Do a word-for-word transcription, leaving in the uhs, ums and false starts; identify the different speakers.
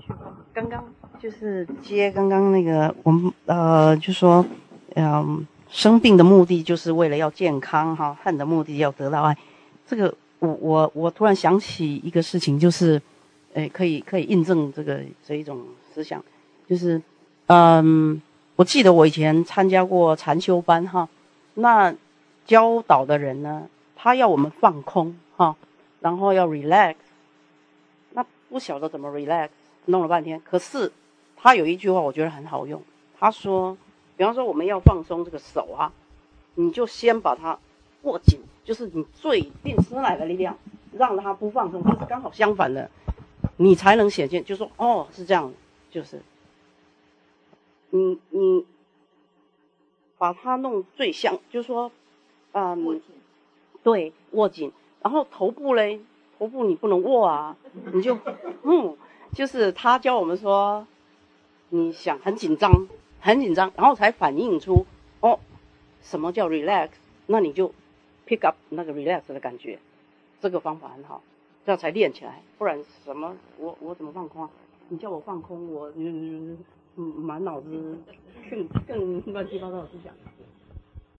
Speaker 1: 刚刚就是接刚刚那个，我们呃就说，嗯，生病的目的就是为了要健康哈，恨的目的要得到爱。这个我我我突然想起一个事情，就是，诶，可以可以印证这个这一种思想，就是，嗯，我记得我以前参加过禅修班哈，那教导的人呢，他要我们放空哈，然后要 relax。那不晓得怎么 relax， 弄了半天。可是他有一句话我觉得很好用，他说，比方说我们要放松这个手啊，你就先把它握紧，就是你最尽吃奶的力量，让它不放松，就是刚好相反的，你才能显现，就说哦是这样，就是你你把它弄最像，就是说，嗯，
Speaker 2: 握紧，
Speaker 1: 对，握紧，然后头部嘞。头部你不能握啊，你就，嗯，就是他教我们说，你想很紧张，很紧张，然后才反映出，哦，什么叫 relax， 那你就 pick up 那个 relax 的感觉，这个方法很好，这样才练起来，不然什么，我我怎么放空啊？你叫我放空，我嗯满脑子更更乱七八糟的思想。